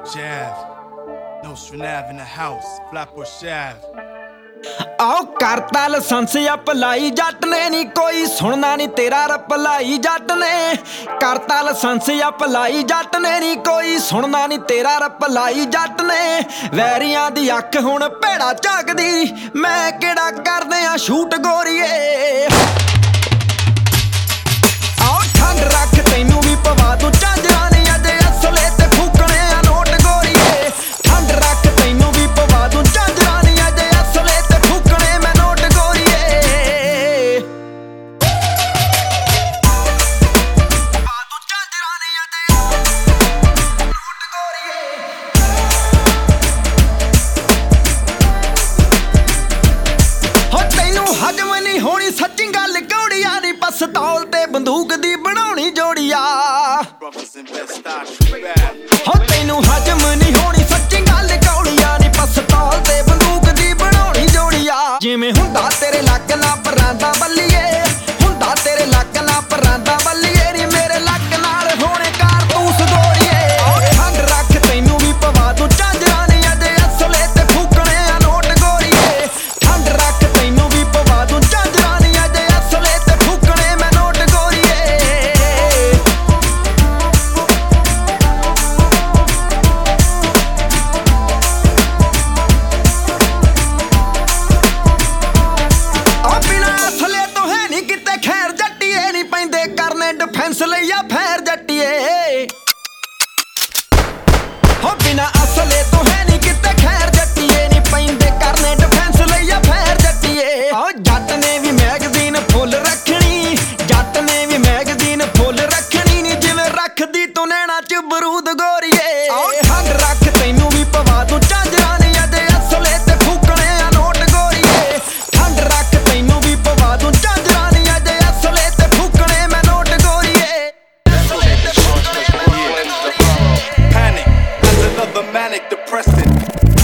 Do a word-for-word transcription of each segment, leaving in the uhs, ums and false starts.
Jav, no Shrenav in the house, Flatbush Shav. आओ करता licence अपलाई जट ने नी कोई सुनना नी तेरा रपलाई जट ने करता लाइसेंस अपलाई जट ने नी कोई सुनना नी तेरा रपलाई जट ने वैरियां दी अख हुण भेड़ा झाकदी मैं केड़ा करदे आ शूट गोरीए आओ ठंड रख तैनू भी पवा दूं झांजरा नी अजे असले ते फूकणे आ नोट गोरीए ठंड रख तैनू भी पवा दूं झांजरा नी अजे असले ते फूकणे मैं नोट गोरीए पवा दूं झांजरा नी अजे नोट गोरीए हो तैनू हजम नहीं होनी सच्ची गल कौड़िया नी पस्तौल ते बंदूक दी बनाउणी जोड़िया हो तैनू हजम नहीं होनी सच्ची गल कौड़िया नी पस्तौल ते बंदूक दी बनाउणी जोड़िया जिवें हुंदा तेरे लक ना परांदा बल्लीए हुंदा तेरे लक ना परांदा बल्लीए नी मेरे लक नाल होणे कारतूस गोरीए ठंड रख तैनू भी पवा दूं झांजरा नी अजे असले ते फूकणे आ नोट गोरीए ठंड रख तैनू भी पवा दूं झांजरा नी अजे असले ते फूकणे मैं नोट गोरीए आ बिना असले तो है नी किते खैर जट्टीए नी पैंदे करने डिफेंस लईया फैर जट्टीए हो बिना असले तो है नी किते खैर जट्टीए नी पैंदे करने डिफेंस लईया फैर जट्टीए ओ जट ने भी मैगजीन फुल रखनी जट ने भी मैगजीन फुल रखनी नी जिवें रखदी तू नैना च बरूद गोरीए ओ ठंड रख तैनू भी पवा दूं झांजरा नी अजे असले ते फूकणे आ नोट गोरीए ठंड रख तैनू भी पवा दूं झांजरा नी अजे असले ते फूकणे मैं नोट गोरीए असले ते फूकणे मैं नोट गोरीए Panic, that's another manic depressant.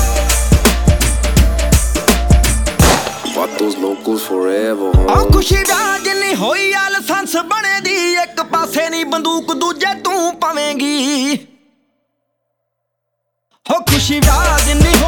Fuck those locals forever, ਆ huh? ਖੁਸ਼ੀ ਵਿਆਹ ਜਿੰਨੀ ਹੋਈ ਆ ਲਾਇਸੈਂਸ ਬਣੇ ਦੀ ਇੱਕ ਪਾਸੇ ਨਹੀਂ ਬੰਦੂਕ ਦੂਜੇ ਤੂੰ ਪਵੇਂਗੀ ਹੋ ਖੁਸ਼ੀ ਵਿਆਹ ਜਿੰਨੀ